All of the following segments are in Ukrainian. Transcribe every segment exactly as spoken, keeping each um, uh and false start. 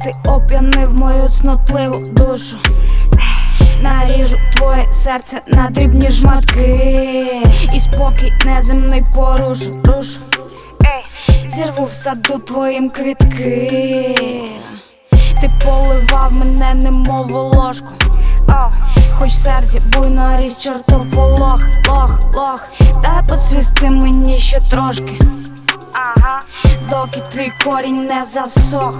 Ти оп'янив мою цнотливу душу. Наріжу твоє серце на дрібні жматки, і спокій неземний порушу, рушу. Зірву в саду твоїм квітки. Ти поливав мене немов волошку, хоч в серці буйно ріс чортополох, лох, лох. Дай поцвісти мені ще трошки, доки твій корінь не засох.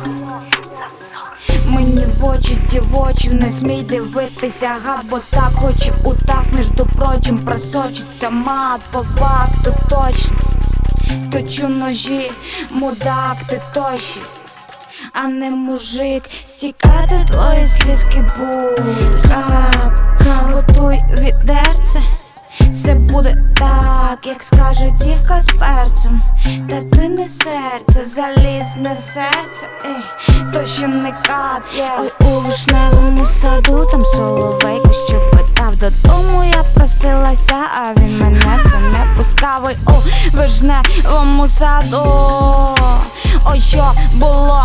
Мені в очі, ті в очі, не смій дивитися, гад, бо так очі у так, між прочим, просочиться мат по факту точно. Точу ножі, мудак, ти тощий, а не мужик. Стікати твої слізки будуть. Крапка, готуй відерце. Все буде так, як скаже дівка з перцем. Та ти не серце, залізне серце, ей, то ще не кат, yeah. Ой, у вишневому саду там соловейко, що питав додому, я просилася, а він мене все не пускав. Ой, у вишневому саду, ой, що було.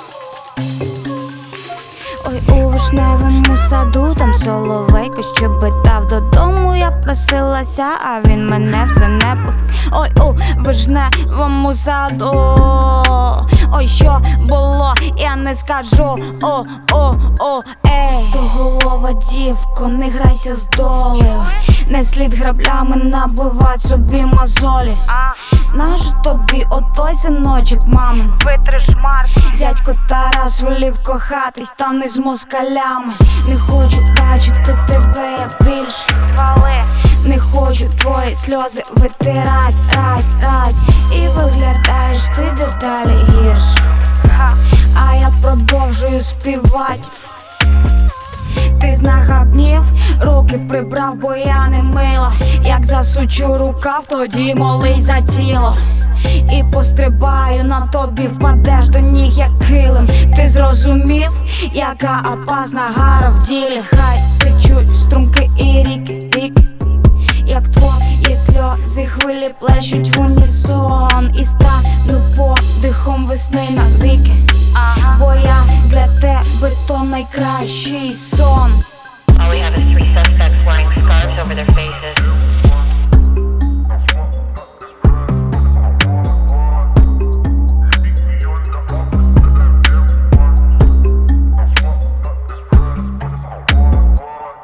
Ой, у вишневому саду там соловейко щебетав додому, я просилася, а він мене все не пу... Ой, у вишневому саду, ой, що було, я не скажу, о, о, о, ей. Стоголова дівко, не грайся з долею, не слід граблями набивать собі мозолі. Нащо тобі отой синочок, мамин? Витри шмарки. Дядько Тарас волів кохатись, та не з москалями. Не хочу бачити тебе, я більше Вали. не хочу твої сльози витирать, рать, рать. І виглядаєш ти дедалі гірше, а я продовжую співать. Ти знахабнів, руки прибрав, бо я не мила. Як засучу рукав, тоді молись за тіло. І пострибаю на тобі, впадеш до ніг, як килим. Ти зрозумів, яка опасна гара в ділі. Хай течуть струмки і ріки, ріки, як твої сльози хвилі плещуть в унісон. І стану подихом весни навіки.